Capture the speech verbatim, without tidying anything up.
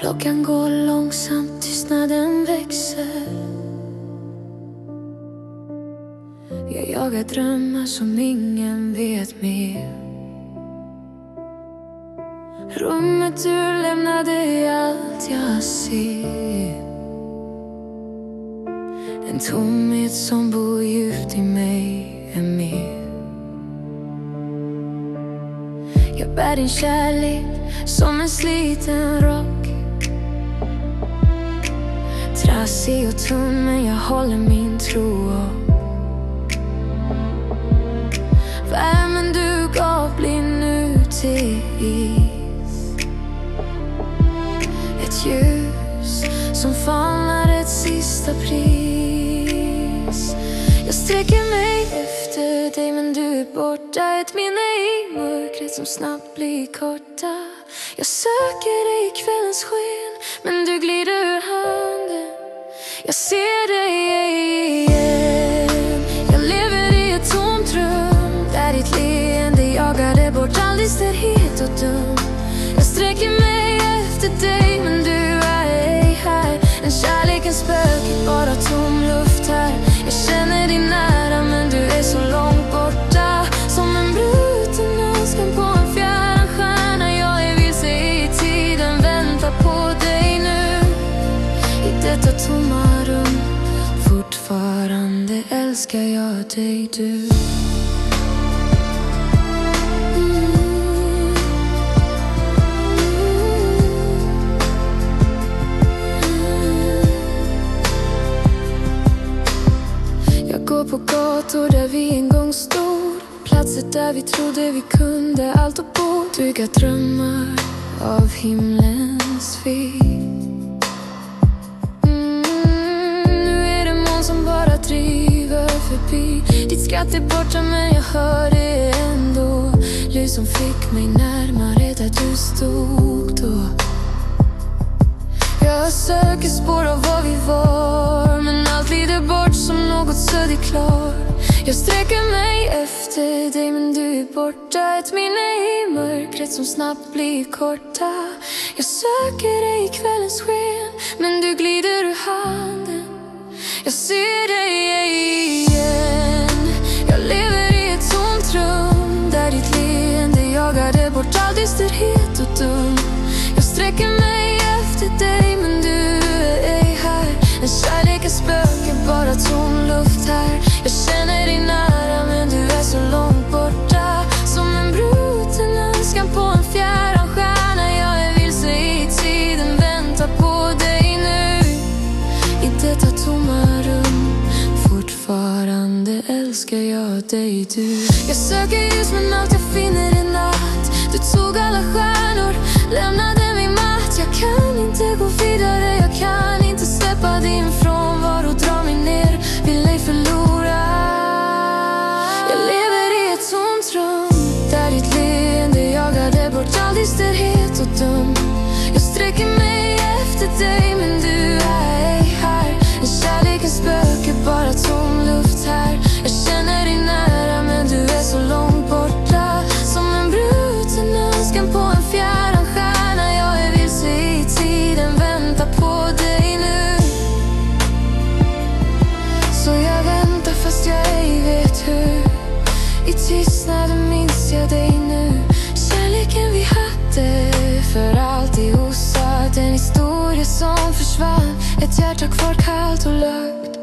Klockan går långsamt, tystnaden växer. Jag jagar drömmar som ingen vet mer. Rummet du lämnade är allt jag ser. En tomhet som bor djupt i mig är mer. Jag bär din kärlek som en sliten rock. Trassig och tunn, men jag håller min tro upp. Värmen du gav blir nu till is. Ett ljus som famnar ett sista pris. Jag sträcker mig efter dig, men du är borta. Ett minne i mörkret som snabbt blir korta. Jag söker dig i kvällens sken, men du glider ur handen. Jag ser dig igen. Jag lever i ett tomt rum, där ditt leende jagade bort all dysterhet och dum. Jag sträcker mig efter dig, men du är ej här. En kärlekens spöke, bara tom luft här. Jag känner dig nära, men du är så långt borta. Som en bruten önskan på en fjärran stjärna. Jag är vilse i tiden, väntar på dig nu. I detta tomma rum, fortfarande älskar jag dig du. Gå på gator där vi en gång stod, platser där vi trodde vi kunde allt och bo. Bygga drömmar av himlens fil. mm, Nu är det moln som bara driver förbi. Ditt skratt är borta, men jag hör det ändå. Ljus som fick mig närmare där du stod då. Jag söker spår av vad vi var, men allt glider bort som något suddigt klar. Jag sträcker mig efter dig, men du är borta. Ett minne i mörkret som snabbt blir korta. Jag söker dig i kvällens sken, men du glider ur handen. Jag ser dig igen. Jag lever i ett tomt rum, där ditt leende jagade bort all dysterhet och dum. Jag sträcker mig efter dig, men du är ej här. En kärlekens spöke, bara tom luft här. Jag känner dig nära, men du är så långt borta. Som en bruten önskan på en fjärran stjärna. Jag är vilse i tiden, väntar på dig nu. I detta tomma rum, fortfarande älskar jag dig du. Jag söker ljus, men allt jag finner är natt. Du tog alla stjärnor, lämnade mig matt. Jag kan inte gå vidare, jag kan inte släppa din frånvaro. Dra mig ner, vill ej förlora. Jag lever i ett tomt rum, där ditt leende jagade bort all dysterhet och dum. Jag sträcker mig efter dig, men du är ej här. En kärlekens spöke, bara tom luft här. Jag känner dig nära, men du är så långt borta. Som en bruten önskan på en fjärran stjärna. Jag är vilse i tiden, väntar på dig nu. Så jag väntar fast jag ej vet hur. I tystnaden minns jag dig nu. Kärleken vi hade, för alltid osagt. En historia som försvann. Ett hjärta kvar kallt och lagt.